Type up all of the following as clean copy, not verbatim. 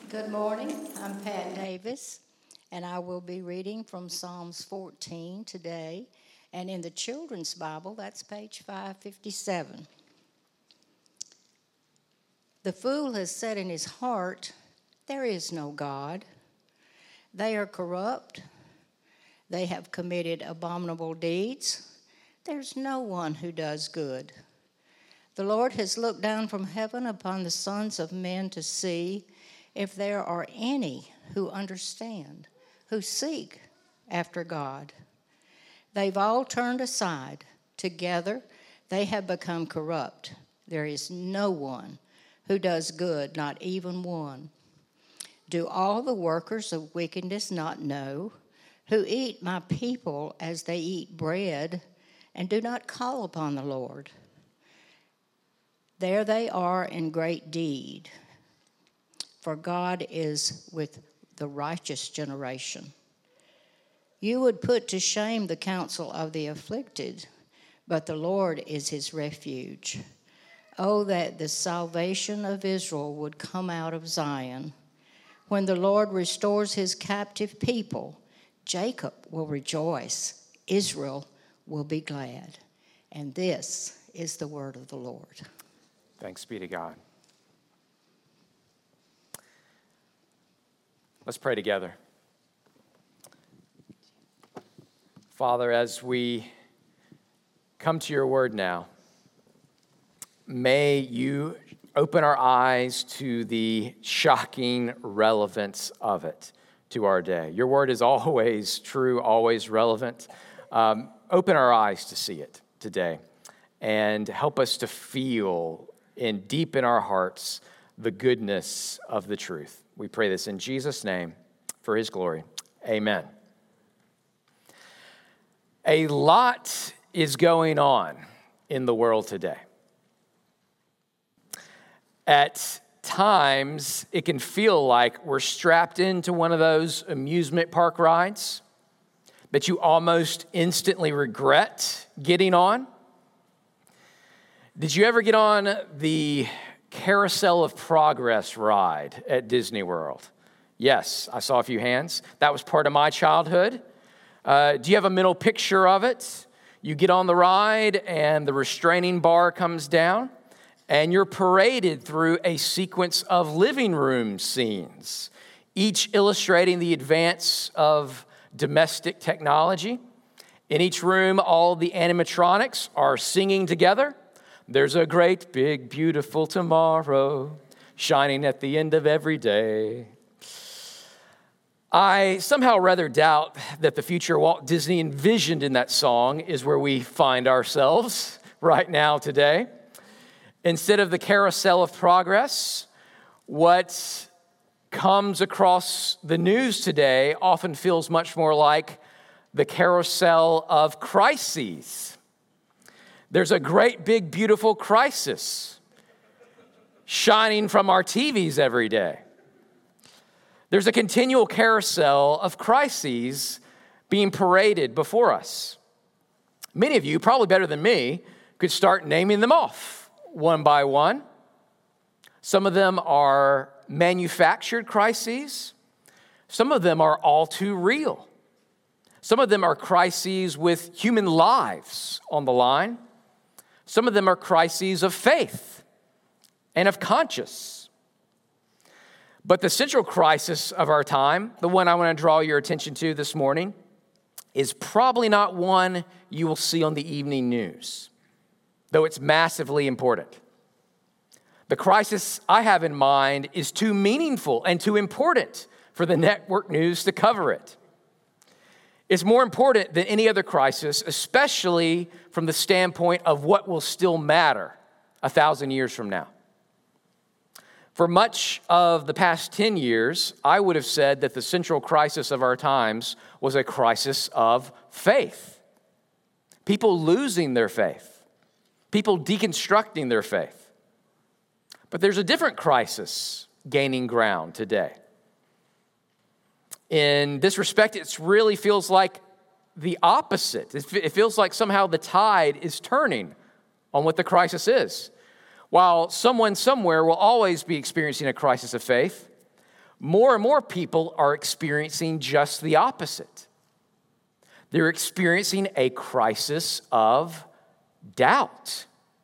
Good morning. I'm Pat Davis, and I will be reading from Psalms 14 today. And in the Children's Bible, that's page 557. The fool has said in his heart, "There is no God." They are corrupt. They have committed abominable deeds. There's no one who does good. The Lord has looked down from heaven upon the sons of men to see if there are any who understand, who seek after God. They've all turned aside. Together they have become corrupt. There is no one who does good, not even one. Do all the workers of wickedness not know, who eat my people as they eat bread, and do not call upon the Lord? There they are in great deed, for God is with the righteous generation. You would put to shame the counsel of the afflicted, but the Lord is his refuge. Oh, that the salvation of Israel would come out of Zion. When the Lord restores his captive people, Jacob will rejoice, Israel will be glad. And this is the word of the Lord. Thanks be to God. Let's pray together. Father, as we come to your word now, may you open our eyes to the shocking relevance of it to our day. Your word is always true, always relevant. Open our eyes to see it today and help us to feel deep in our hearts the goodness of the truth. We pray this in Jesus' name for his glory. Amen. A lot is going on in the world today. At times, it can feel like we're strapped into one of those amusement park rides that you almost instantly regret getting on. Did you ever get on the Carousel of Progress ride at Disney World? Yes, I saw a few hands. That was part of my childhood. Do you have a mental picture of it? You get on the ride and the restraining bar comes down and you're paraded through a sequence of living room scenes, each illustrating the advance of domestic technology. In each room, all the animatronics are singing together. There's a great, big, beautiful tomorrow shining at the end of every day. I somehow rather doubt that the future Walt Disney envisioned in that song is where we find ourselves right now today. Instead of the Carousel of Progress, what comes across the news today often feels much more like the Carousel of Crises. There's a great, big, beautiful crisis shining from our TVs every day. There's a continual carousel of crises being paraded before us. Many of you, probably better than me, could start naming them off one by one. Some of them are manufactured crises. Some of them are all too real. Some of them are crises with human lives on the line. Some of them are crises of faith and of conscience. But the central crisis of our time, the one I want to draw your attention to this morning, is probably not one you will see on the evening news, though it's massively important. The crisis I have in mind is too meaningful and too important for the network news to cover it. It's more important than any other crisis, especially from the standpoint of what will still matter 1,000 years from now. For much of the past 10 years, I would have said that the central crisis of our times was a crisis of faith. People losing their faith. People deconstructing their faith. But there's a different crisis gaining ground today. In this respect, it really feels like the opposite. It feels like somehow the tide is turning on what the crisis is. While someone somewhere will always be experiencing a crisis of faith, more and more people are experiencing just the opposite. They're experiencing a crisis of doubt.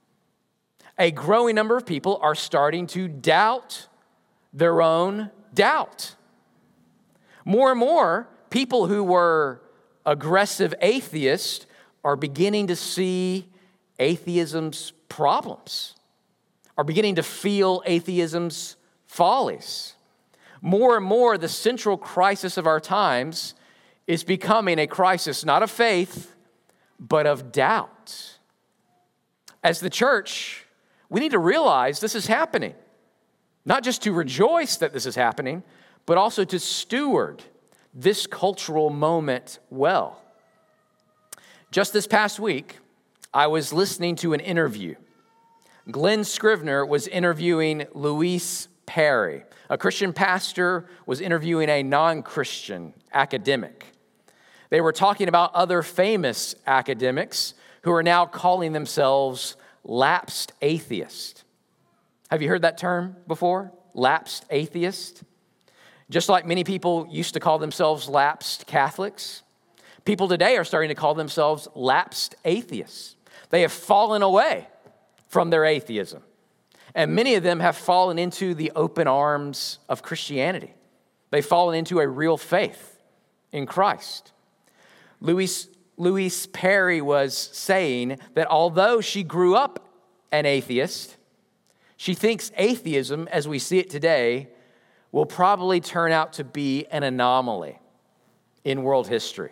A growing number of people are starting to doubt their own doubt. More and more people who were aggressive atheists are beginning to see atheism's problems, are beginning to feel atheism's follies. More and more, the central crisis of our times is becoming a crisis not of faith, but of doubt. As the church, we need to realize this is happening, not just to rejoice that this is happening, but also to steward this cultural moment well. Just this past week, I was listening to an interview. Glenn Scrivener was interviewing Louise Perry. A Christian pastor was interviewing a non-Christian academic. They were talking about other famous academics who are now calling themselves lapsed atheists. Have you heard that term before? Lapsed atheist? Just like many people used to call themselves lapsed Catholics, people today are starting to call themselves lapsed atheists. They have fallen away from their atheism. And many of them have fallen into the open arms of Christianity. They've fallen into a real faith in Christ. Louise Perry was saying that although she grew up an atheist, she thinks atheism, as we see it today, will probably turn out to be an anomaly in world history.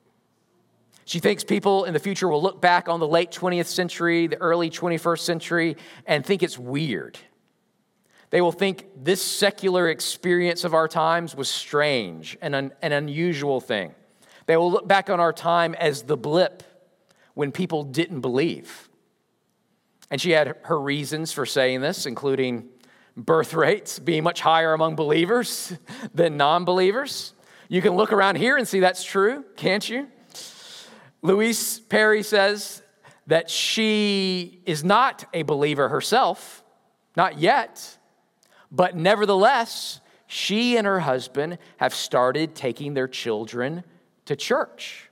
She thinks people in the future will look back on the late 20th century, the early 21st century, and think it's weird. They will think this secular experience of our times was strange and an unusual thing. They will look back on our time as the blip when people didn't believe. And she had her reasons for saying this, including birth rates being much higher among believers than non-believers. You can look around here and see that's true, can't you? Louise Perry says that she is not a believer herself, not yet, but nevertheless, she and her husband have started taking their children to church.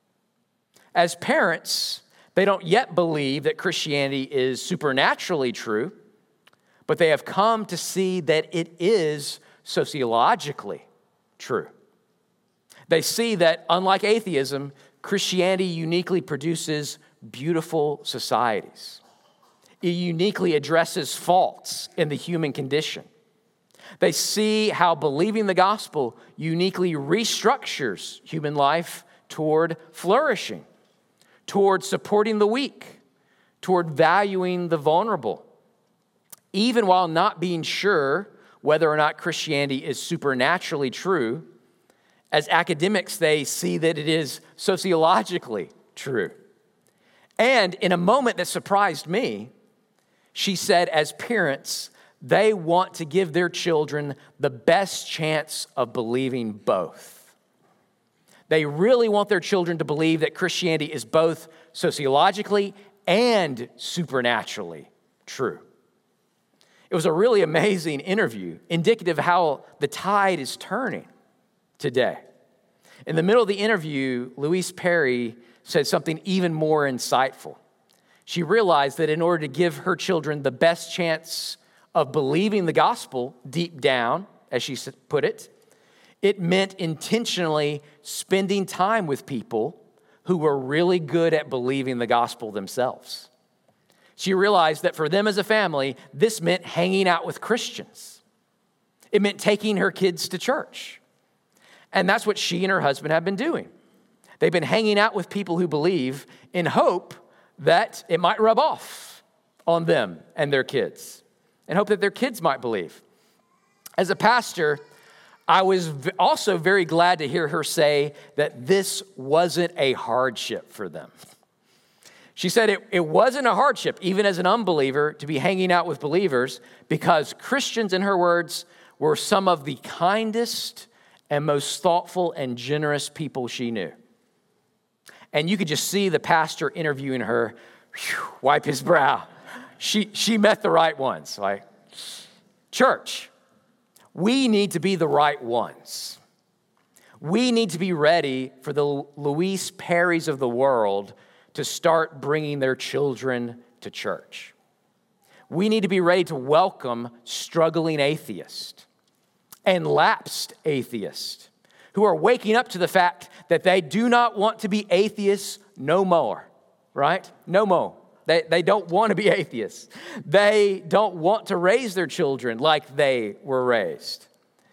As parents, they don't yet believe that Christianity is supernaturally true, but they have come to see that it is sociologically true. They see that, unlike atheism, Christianity uniquely produces beautiful societies. It uniquely addresses faults in the human condition. They see how believing the gospel uniquely restructures human life toward flourishing, toward supporting the weak, toward valuing the vulnerable, even while not being sure whether or not Christianity is supernaturally true. As academics, they see that it is sociologically true. And in a moment that surprised me, she said, as parents, they want to give their children the best chance of believing both. They really want their children to believe that Christianity is both sociologically and supernaturally true. It was a really amazing interview, indicative of how the tide is turning today. In the middle of the interview, Louise Perry said something even more insightful. She realized that in order to give her children the best chance of believing the gospel deep down, as she put it, it meant intentionally spending time with people who were really good at believing the gospel themselves. She realized that for them as a family, this meant hanging out with Christians. It meant taking her kids to church. And that's what she and her husband have been doing. They've been hanging out with people who believe in hope that it might rub off on them and their kids, and hope that their kids might believe. As a pastor, I was also very glad to hear her say that this wasn't a hardship for them. She said it wasn't a hardship, even as an unbeliever, to be hanging out with believers, because Christians, in her words, were some of the kindest and most thoughtful and generous people she knew. And you could just see the pastor interviewing her, wipe his brow. She met the right ones. Like, church, we need to be the right ones. We need to be ready for the Louise Perrys of the world to start bringing their children to church. We need to be ready to welcome struggling atheists and lapsed atheists who are waking up to the fact that they do not want to be atheists no more, right? No more. They don't want to be atheists. They don't want to raise their children like they were raised.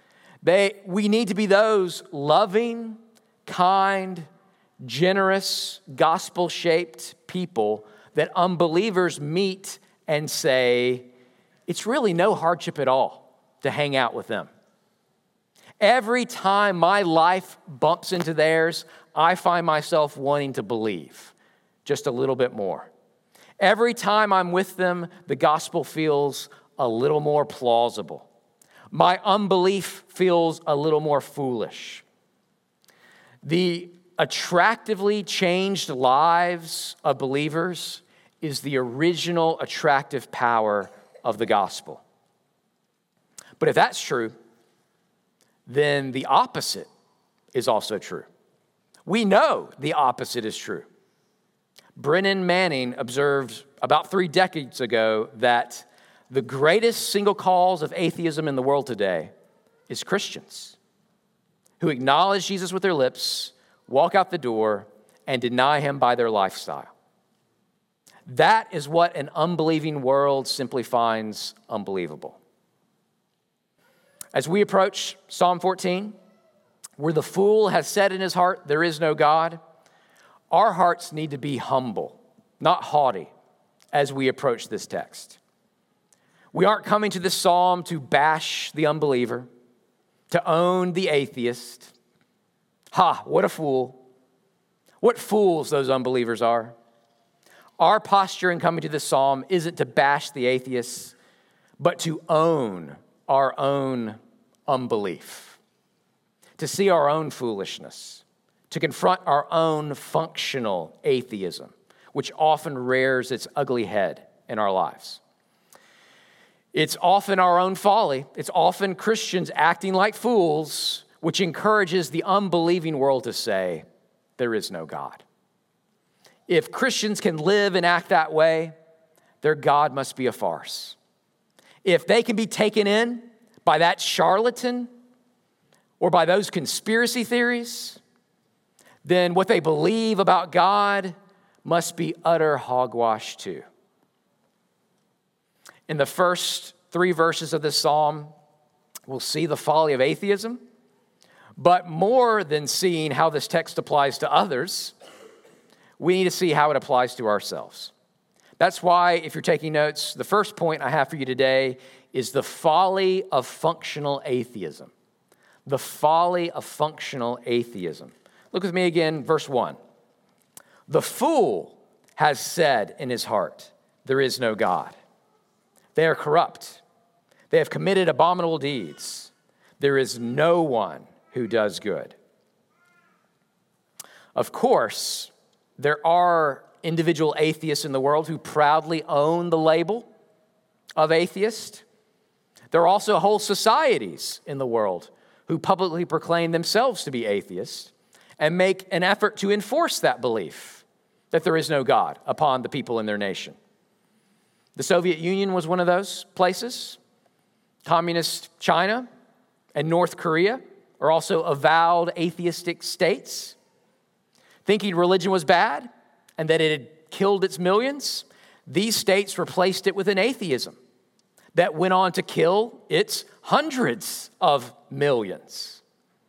We need to be those loving, kind, generous, gospel-shaped people that unbelievers meet and say, it's really no hardship at all to hang out with them. Every time my life bumps into theirs, I find myself wanting to believe just a little bit more. Every time I'm with them, the gospel feels a little more plausible. My unbelief feels a little more foolish. The attractively changed lives of believers is the original attractive power of the gospel. But if that's true, then the opposite is also true. We know the opposite is true. Brennan Manning observed about 3 decades ago that the greatest single cause of atheism in the world today is Christians who acknowledge Jesus with their lips, walk out the door, and deny him by their lifestyle. That is what an unbelieving world simply finds unbelievable. As we approach Psalm 14, where the fool has said in his heart, there is no God, our hearts need to be humble, not haughty, as we approach this text. We aren't coming to this psalm to bash the unbeliever, to own the atheist. Ha, what a fool. What fools those unbelievers are. Our posture in coming to this psalm isn't to bash the atheists, but to own our own unbelief, to see our own foolishness, to confront our own functional atheism, which often rears its ugly head in our lives. It's often our own folly. It's often Christians acting like fools, which encourages the unbelieving world to say, there is no God. If Christians can live and act that way, their God must be a farce. If they can be taken in by that charlatan or by those conspiracy theories, then what they believe about God must be utter hogwash too. In the first 3 verses of this psalm, we'll see the folly of atheism, but more than seeing how this text applies to others, we need to see how it applies to ourselves. That's why, if you're taking notes, the first point I have for you today is the folly of functional atheism. The folly of functional atheism. Look with me again, verse 1. The fool has said in his heart, there is no God. They are corrupt. They have committed abominable deeds. There is no one who does good. Of course, there are individual atheists in the world who proudly own the label of atheist. There are also whole societies in the world who publicly proclaim themselves to be atheists and make an effort to enforce that belief that there is no God upon the people in their nation. The Soviet Union was one of those places. Communist China and North Korea are also avowed atheistic states. Thinking religion was bad and that it had killed its millions, these states replaced it with an atheism that went on to kill its hundreds of millions.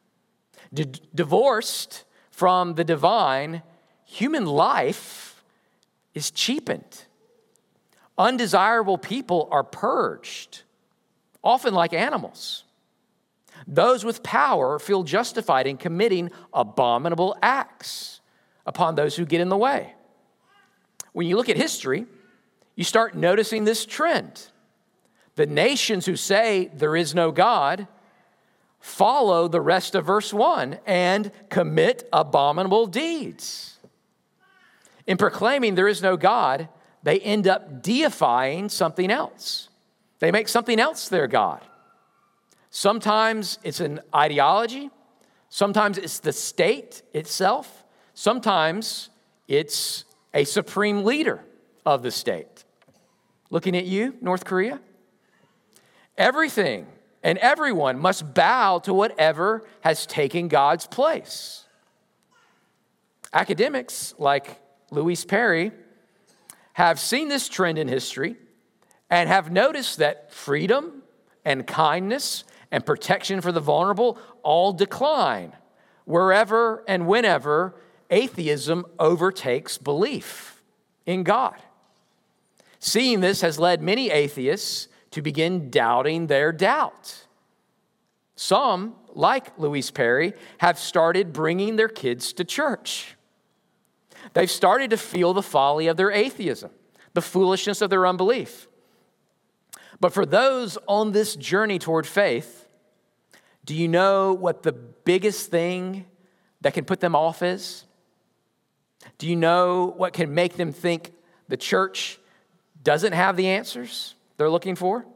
Divorced from the divine, human life is cheapened. Undesirable people are purged, often like animals. Those with power feel justified in committing abominable acts upon those who get in the way. When you look at history, you start noticing this trend. The nations who say there is no God follow the rest of verse 1 and commit abominable deeds. In proclaiming there is no God, they end up deifying something else. They make something else their God. Sometimes it's an ideology. Sometimes it's the state itself. Sometimes it's a supreme leader of the state. Looking at you, North Korea. Everything and everyone must bow to whatever has taken God's place. Academics like Louise Perry have seen this trend in history and have noticed that freedom and kindness and protection for the vulnerable all decline wherever and whenever atheism overtakes belief in God. Seeing this has led many atheists to begin doubting their doubt. Some, like Louise Perry, have started bringing their kids to church. They've started to feel the folly of their atheism, the foolishness of their unbelief. But for those on this journey toward faith, do you know what the biggest thing that can put them off is? Do you know what can make them think the church doesn't have the answers they're looking for?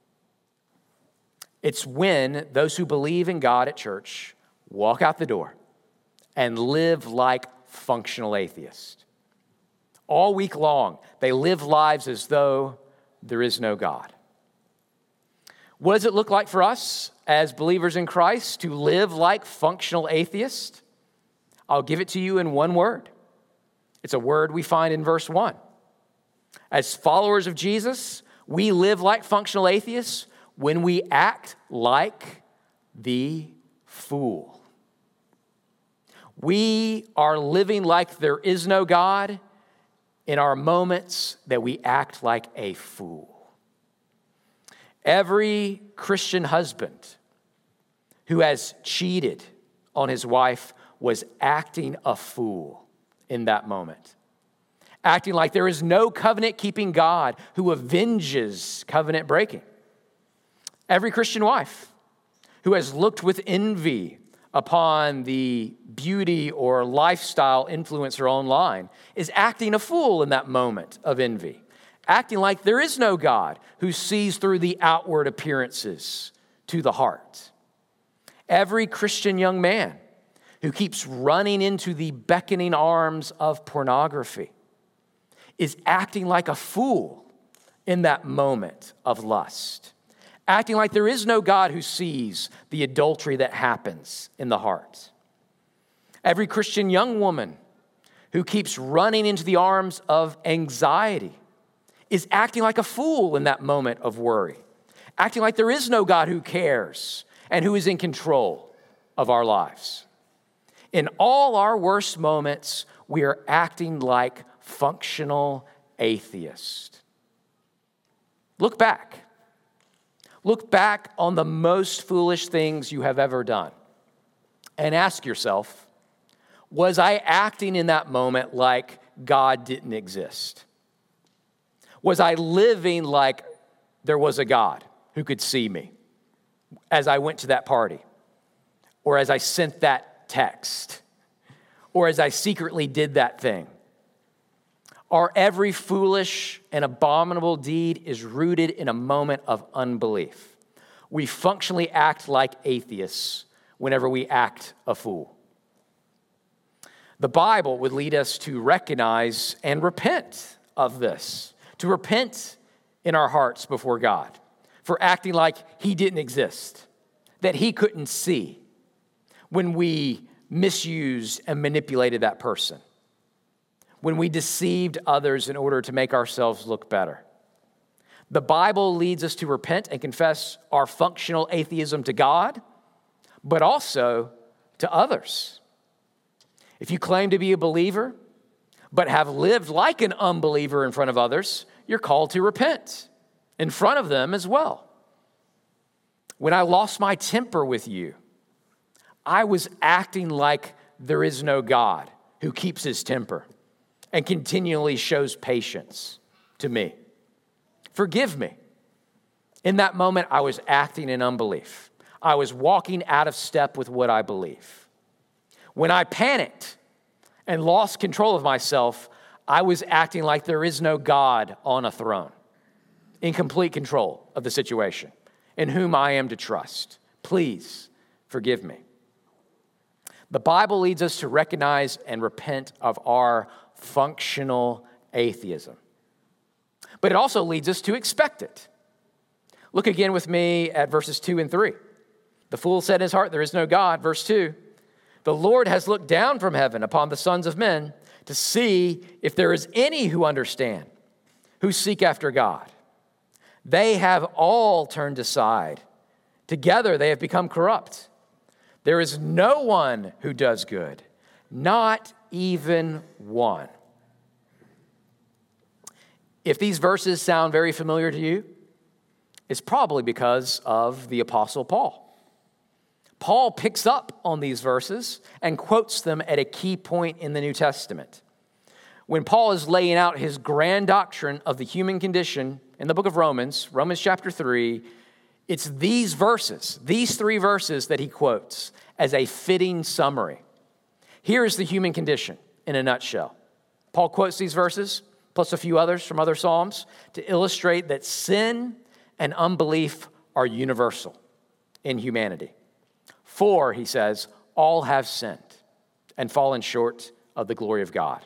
It's when those who believe in God at church walk out the door and live like functional atheists. All week long, they live lives as though there is no God. What does it look like for us as believers in Christ to live like functional atheists? I'll give it to you in one word. It's a word we find in verse 1. As followers of Jesus, we live like functional atheists when we act like the fool. We are living like there is no God in our moments that we act like a fool. Every Christian husband who has cheated on his wife was acting a fool in that moment. Acting like there is no covenant-keeping God who avenges covenant breaking. Every Christian wife who has looked with envy upon the beauty or lifestyle influencer online is acting a fool in that moment of envy. Acting like there is no God who sees through the outward appearances to the heart. Every Christian young man who keeps running into the beckoning arms of pornography is acting like a fool in that moment of lust. Acting like there is no God who sees the adultery that happens in the heart. Every Christian young woman who keeps running into the arms of anxiety is acting like a fool in that moment of worry. Acting like there is no God who cares and who is in control of our lives. In all our worst moments, we are acting like functional atheists. Look back. Look back on the most foolish things you have ever done and ask yourself, was I acting in that moment like God didn't exist? Was I living like there was a God who could see me as I went to that party, or as I sent that text, or as I secretly did that thing? Our every foolish and abominable deed is rooted in a moment of unbelief. We functionally act like atheists whenever we act a fool. The Bible would lead us to recognize and repent of this, to repent in our hearts before God for acting like He didn't exist, that He couldn't see when we misused and manipulated that person, when we deceived others in order to make ourselves look better. The Bible leads us to repent and confess our functional atheism to God, but also to others. If you claim to be a believer, but have lived like an unbeliever in front of others, you're called to repent in front of them as well. When I lost my temper with you, I was acting like there is no God who keeps His temper and continually shows patience to me. Forgive me. In that moment, I was acting in unbelief. I was walking out of step with what I believe. When I panicked and lost control of myself, I was acting like there is no God on a throne, in complete control of the situation, in whom I am to trust, Please forgive me. The Bible leads us to recognize and repent of our functional atheism. But it also leads us to expect it. Look again with me at verses 2 and 3. The fool said in his heart, there is no God. Verse 2, the Lord has looked down from heaven upon the sons of men to see if there is any who understand, who seek after God. They have all turned aside. Together they have become corrupt. There is no one who does good, not even one. If these verses sound very familiar to you, it's probably because of the Apostle Paul. Paul picks up on these verses and quotes them at a key point in the New Testament. When Paul is laying out his grand doctrine of the human condition in the book of Romans, Romans chapter 3, it's these verses, these 3 verses that he quotes as a fitting summary. Here is the human condition in a nutshell. Paul quotes these verses, plus a few others from other Psalms, to illustrate that sin and unbelief are universal in humanity. For, he says, all have sinned and fallen short of the glory of God.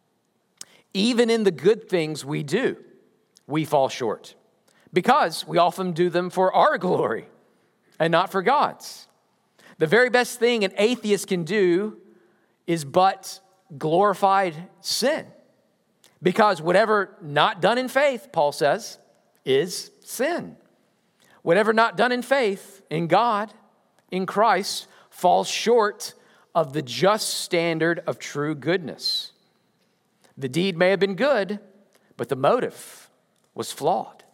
Even in the good things we do, we fall short, because we often do them for our glory and not for God's. The very best thing an atheist can do is but glorified sin, because whatever not done in faith, Paul says, is sin. Whatever not done in faith in God, in Christ, falls short of the just standard of true goodness. The deed may have been good, but the motive was flawed.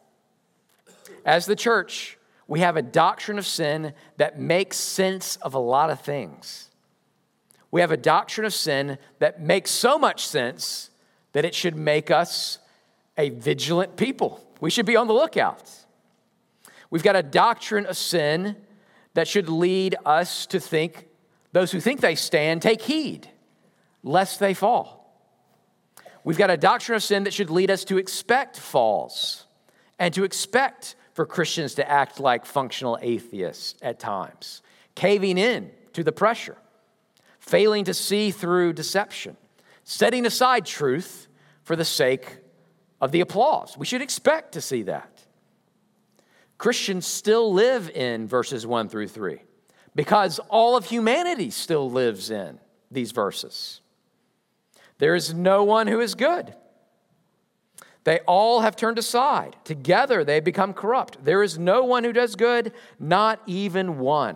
As the church, we have a doctrine of sin that makes sense of a lot of things. We have a doctrine of sin that makes so much sense that it should make us a vigilant people. We should be on the lookout. We've got a doctrine of sin that should lead us to think, those who think they stand, take heed, lest they fall. We've got a doctrine of sin that should lead us to expect falls and to expect for Christians to act like functional atheists at times, caving in to the pressure, failing to see through deception, setting aside truth for the sake of the applause. We should expect to see that. Christians still live in verses 1 through 3 because all of humanity still lives in these verses. There is no one who is good. They all have turned aside. Together they become corrupt. There is no one who does good, not even one.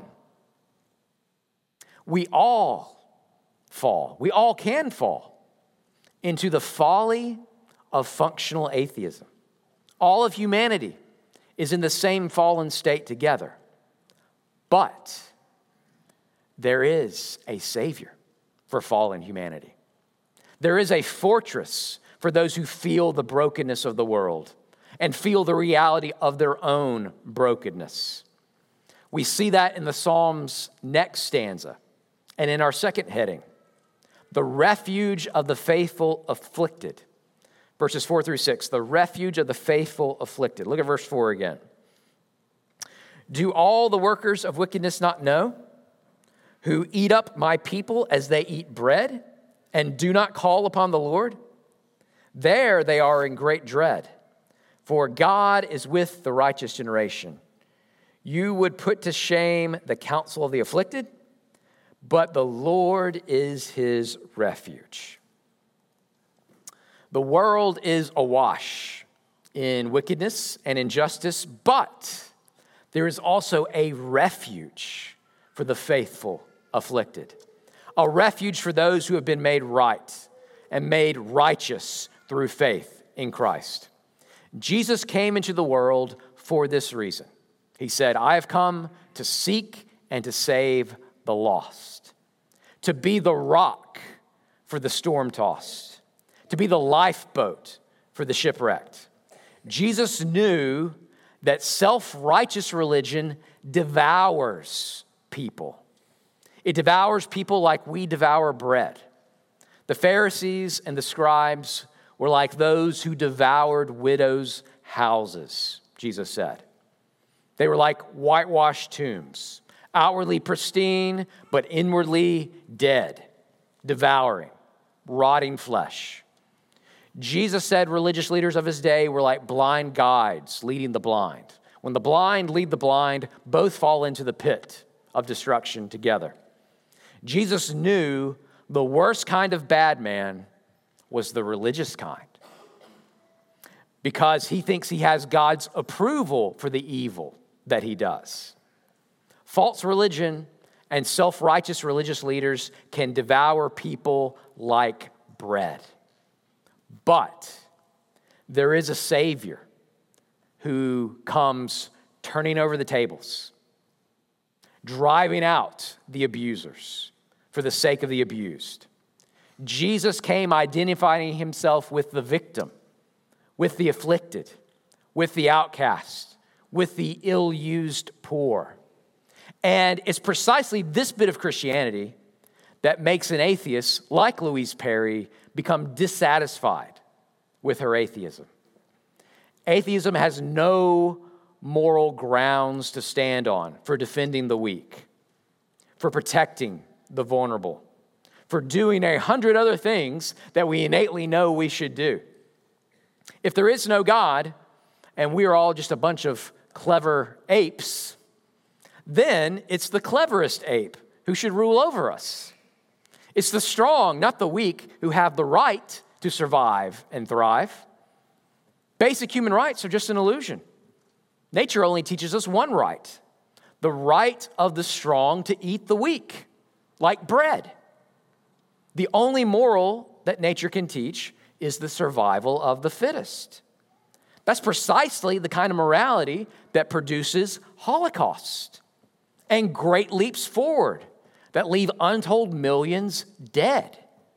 We all fall. We all can fall into the folly of functional atheism. All of humanity is in the same fallen state together. But there is a Savior for fallen humanity. There is a fortress for those who feel the brokenness of the world and feel the reality of their own brokenness. We see that in the Psalm's next stanza and in our second heading, the refuge of the faithful afflicted. Verses 4 through 6, the refuge of the faithful afflicted. Look at verse 4 again. Do all the workers of wickedness not know, who eat up my people as they eat bread, and do not call upon the Lord? There they are in great dread, for God is with the righteous generation. You would put to shame the counsel of the afflicted, but the Lord is his refuge. The world is awash in wickedness and injustice, but there is also a refuge for the faithful afflicted. A refuge for those who have been made right and made righteous through faith in Christ. Jesus came into the world for this reason. He said, I have come to seek and to save the lost, to be the rock for the storm-tossed, to be the lifeboat for the shipwrecked. Jesus knew that self-righteous religion devours people. It devours people like we devour bread. The Pharisees and the scribes were like those who devoured widows' houses, Jesus said. They were like whitewashed tombs, outwardly pristine, but inwardly dead, devouring, rotting flesh. Jesus said religious leaders of his day were like blind guides leading the blind. When the blind lead the blind, both fall into the pit of destruction together. Jesus knew the worst kind of bad man was the religious kind, because he thinks he has God's approval for the evil that he does. False religion and self-righteous religious leaders can devour people like bread. But there is a Savior who comes turning over the tables, driving out the abusers for the sake of the abused. Jesus came identifying himself with the victim, with the afflicted, with the outcast, with the ill-used poor. And it's precisely this bit of Christianity that makes an atheist like Louise Perry become dissatisfied with her atheism. Atheism has no moral grounds to stand on for defending the weak, for protecting the vulnerable, for doing 100 other things that we innately know we should do. If there is no God, and we are all just a bunch of clever apes, then it's the cleverest ape who should rule over us. It's the strong, not the weak, who have the right to survive and thrive. Basic human rights are just an illusion. Nature only teaches us one right, the right of the strong to eat the weak, like bread. The only moral that nature can teach is the survival of the fittest. That's precisely the kind of morality that produces Holocaust and great leaps forward that leave untold millions dead.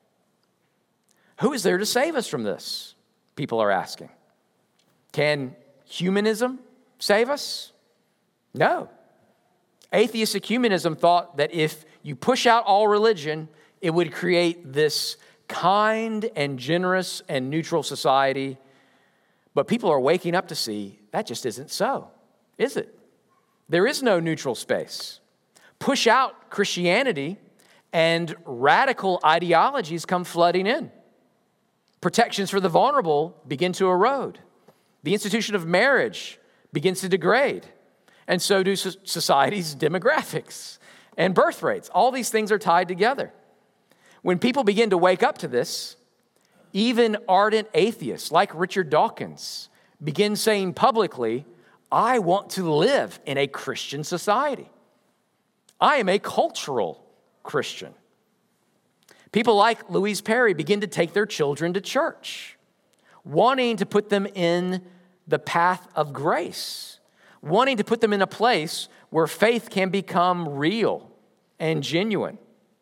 Who is there to save us from this? People are asking. Can humanism save us? No. Atheistic humanism thought that if you push out all religion, it would create this kind and generous and neutral society. But people are waking up to see that just isn't so, is it? There is no neutral space. Push out Christianity and radical ideologies come flooding in. Protections for the vulnerable begin to erode. The institution of marriage begins to degrade. And so do society's demographics and birth rates. All these things are tied together. When people begin to wake up to this, even ardent atheists like Richard Dawkins begin saying publicly, I want to live in a Christian society. I am a cultural Christian. People like Louise Perry begin to take their children to church, wanting to put them in the path of grace, wanting to put them in a place where faith can become real and genuine.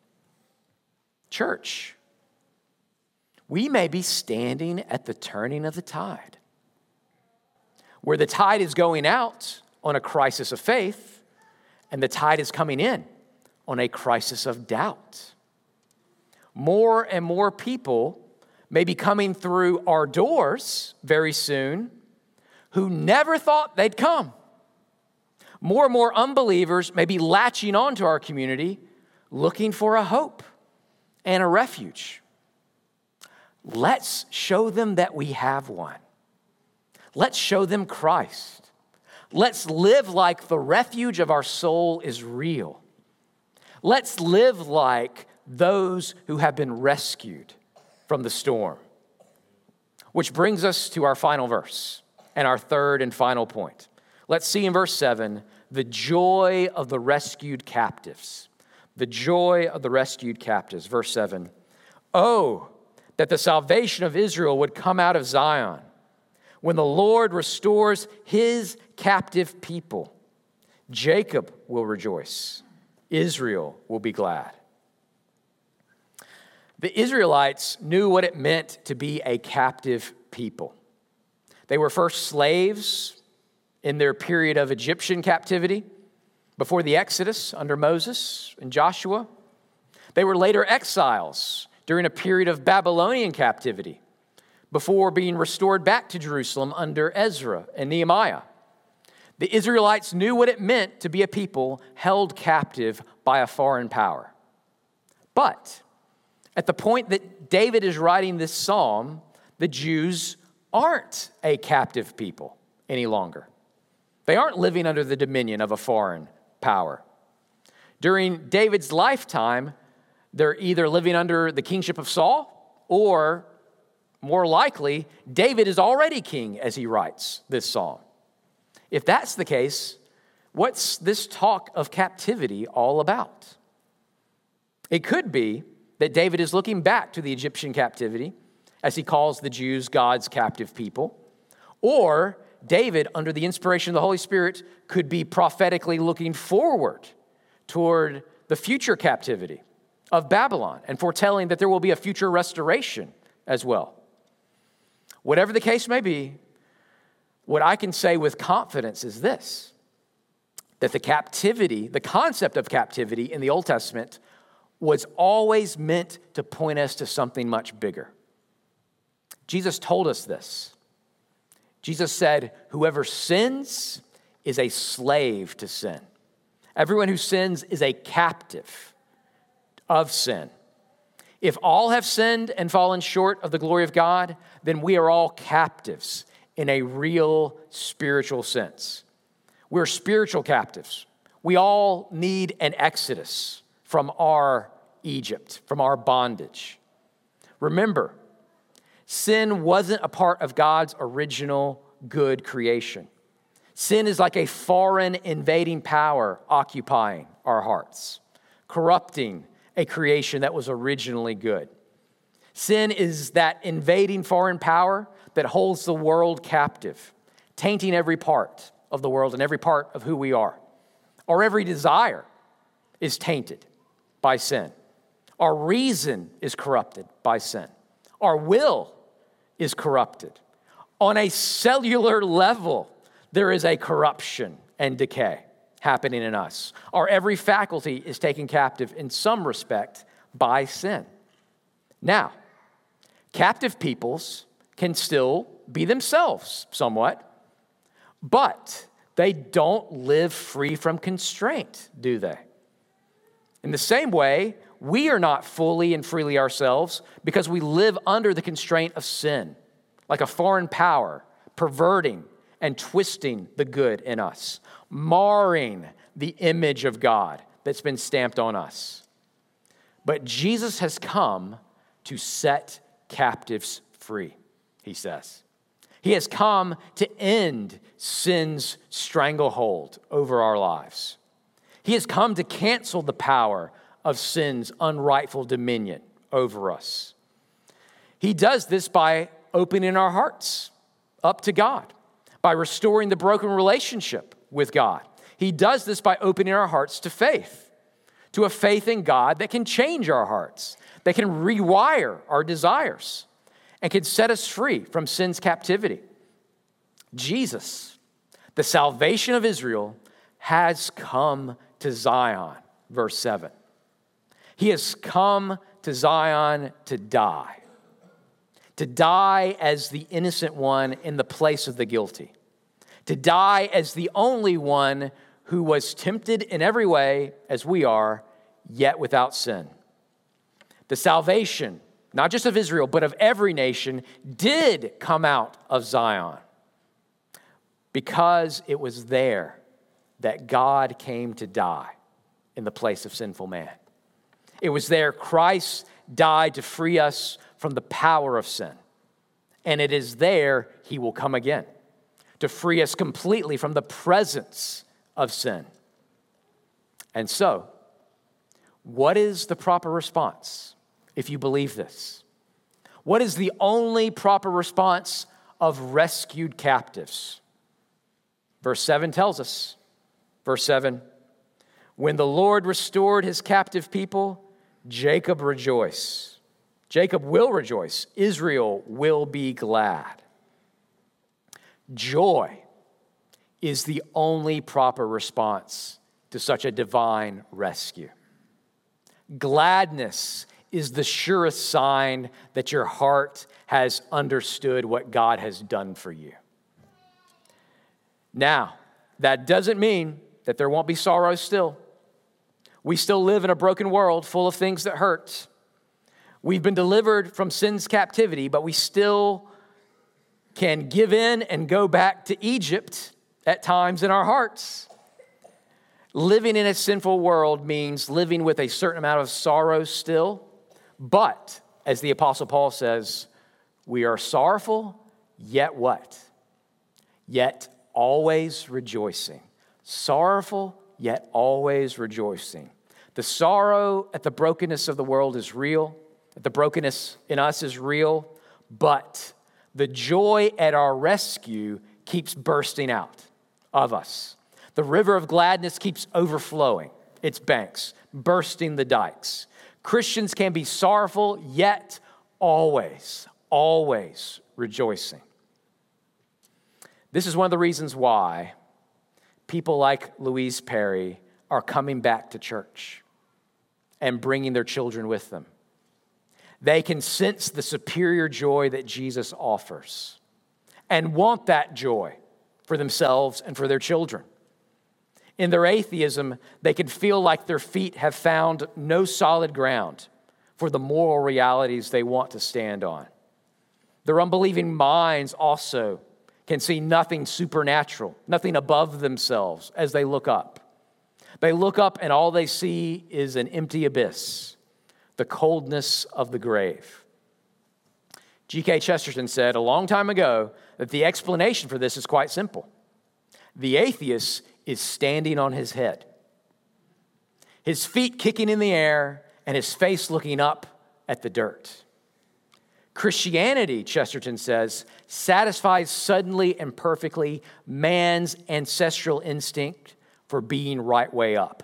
Church, we may be standing at the turning of the tide, where the tide is going out on a crisis of faith, and the tide is coming in on a crisis of doubt. More and more people may be coming through our doors very soon who never thought they'd come. More and more unbelievers may be latching onto our community looking for a hope and a refuge. Let's show them that we have one. Let's show them Christ. Let's live like the refuge of our soul is real. Let's live like those who have been rescued from the storm. Which brings us to our final verse and our third and final point. Let's see in verse 7, the joy of the rescued captives. The joy of the rescued captives. Verse 7, oh, that the salvation of Israel would come out of Zion. When the Lord restores his captive people, Jacob will rejoice. Israel will be glad. The Israelites knew what it meant to be a captive people. They were first slaves in their period of Egyptian captivity before the Exodus under Moses and Joshua. They were later exiles during a period of Babylonian captivity before being restored back to Jerusalem under Ezra and Nehemiah. The Israelites knew what it meant to be a people held captive by a foreign power. But at the point that David is writing this psalm, the Jews aren't a captive people any longer. They aren't living under the dominion of a foreign power. During David's lifetime, they're either living under the kingship of Saul, or more likely, David is already king as he writes this psalm. If that's the case, what's this talk of captivity all about? It could be that David is looking back to the Egyptian captivity as he calls the Jews God's captive people. Or David, under the inspiration of the Holy Spirit, could be prophetically looking forward toward the future captivity of Babylon and foretelling that there will be a future restoration as well. Whatever the case may be, what I can say with confidence is this, that the concept of captivity in the Old Testament was always meant to point us to something much bigger. Jesus told us this. Jesus said, whoever sins is a slave to sin. Everyone who sins is a captive of sin. If all have sinned and fallen short of the glory of God, then we are all captives in a real spiritual sense. We're spiritual captives. We all need an exodus from our Egypt, from our bondage. Remember, sin wasn't a part of God's original good creation. Sin is like a foreign invading power occupying our hearts, corrupting a creation that was originally good. Sin is that invading foreign power that holds the world captive, tainting every part of the world and every part of who we are. Our every desire is tainted by sin. Our reason is corrupted by sin. Our will is corrupted. On a cellular level, there is a corruption and decay happening in us. Our every faculty is taken captive in some respect by sin. Now, captive peoples can still be themselves somewhat, but they don't live free from constraint, do they? In the same way, we are not fully and freely ourselves because we live under the constraint of sin, like a foreign power, perverting and twisting the good in us, marring the image of God that's been stamped on us. But Jesus has come to set captives free, he says. He has come to end sin's stranglehold over our lives. He has come to cancel the power of sin's unrightful dominion over us. He does this by opening our hearts up to God, by restoring the broken relationship with God. He does this by opening our hearts to faith, to a faith in God that can change our hearts, that can rewire our desires, and can set us free from sin's captivity. Jesus, the salvation of Israel, has come to Zion, verse 7. He has come to Zion to die as the innocent one in the place of the guilty, to die as the only one who was tempted in every way as we are, yet without sin. The salvation, not just of Israel, but of every nation, did come out of Zion because it was there that God came to die in the place of sinful man. It was there Christ died to free us from the power of sin. And it is there he will come again to free us completely from the presence of sin. And so, what is the proper response if you believe this? What is the only proper response of rescued captives? Verse 7 tells us, verse 7, when the Lord restored his captive people, Jacob rejoiced. Jacob will rejoice. Israel will be glad. Joy is the only proper response to such a divine rescue. Gladness is the surest sign that your heart has understood what God has done for you. Now, that doesn't mean that there won't be sorrow still. We still live in a broken world full of things that hurt. We've been delivered from sin's captivity, but we still can give in and go back to Egypt at times in our hearts. Living in a sinful world means living with a certain amount of sorrow still, but as the Apostle Paul says, we are sorrowful, yet what? Yet always rejoicing. Sorrowful, yet always rejoicing. The sorrow at the brokenness of the world is real. The brokenness in us is real, but the joy at our rescue keeps bursting out of us. The river of gladness keeps overflowing its banks, bursting the dikes. Christians can be sorrowful, yet always, always rejoicing. This is one of the reasons why people like Louise Perry are coming back to church and bringing their children with them. They can sense the superior joy that Jesus offers and want that joy for themselves and for their children. In their atheism, they can feel like their feet have found no solid ground for the moral realities they want to stand on. Their unbelieving minds also can see nothing supernatural, nothing above themselves as they look up. They look up and all they see is an empty abyss, the coldness of the grave. G.K. Chesterton said a long time ago that the explanation for this is quite simple. The atheist is standing on his head, his feet kicking in the air and his face looking up at the dirt. Christianity, Chesterton says, satisfies suddenly and perfectly man's ancestral instinct for being right way up.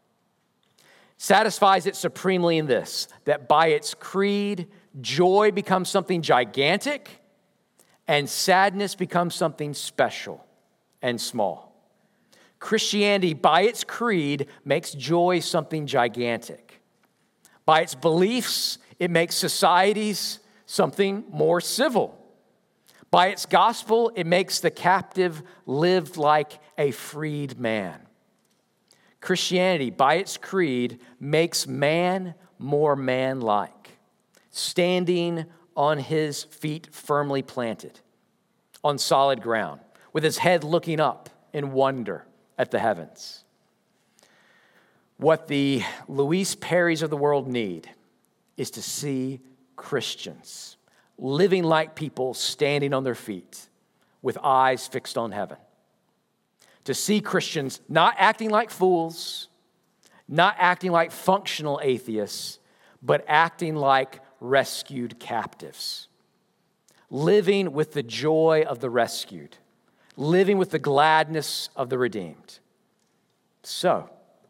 Satisfies it supremely in this, that by its creed, joy becomes something gigantic and sadness becomes something special and small. Christianity, by its creed, makes joy something gigantic. By its beliefs, it makes societies something more civil. By its gospel, it makes the captive live like a freed man. Christianity, by its creed, makes man more man-like, standing on his feet firmly planted, on solid ground, with his head looking up in wonder at the heavens. What the Louise Perrys of the world need is to see Christians living like people standing on their feet with eyes fixed on heaven. To see Christians not acting like fools, not acting like functional atheists, but acting like rescued captives. Living with the joy of the rescued. Living with the gladness of the redeemed. So,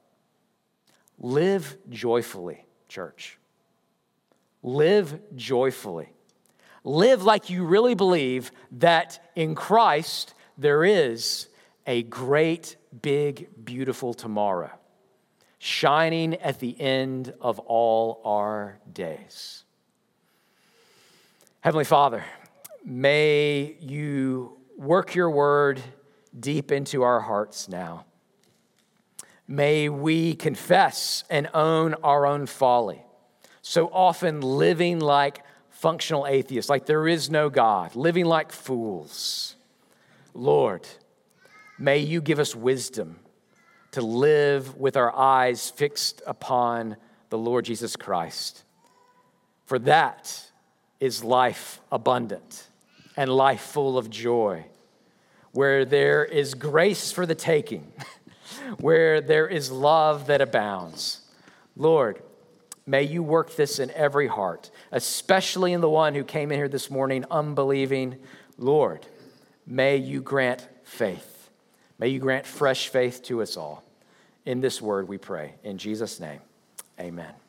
live joyfully, church. Live joyfully. Live like you really believe that in Christ there is a great, big, beautiful tomorrow, shining at the end of all our days. Heavenly Father, may you work your word deep into our hearts now. May we confess and own our own folly, so often living like functional atheists, like there is no God, living like fools. Lord, may you give us wisdom to live with our eyes fixed upon the Lord Jesus Christ. For that is life abundant and life full of joy, where there is grace for the taking, where there is love that abounds. Lord, may you work this in every heart, especially in the one who came in here this morning unbelieving. Lord, may you grant faith. May you grant fresh faith to us all. In this word we pray. In Jesus' name, amen.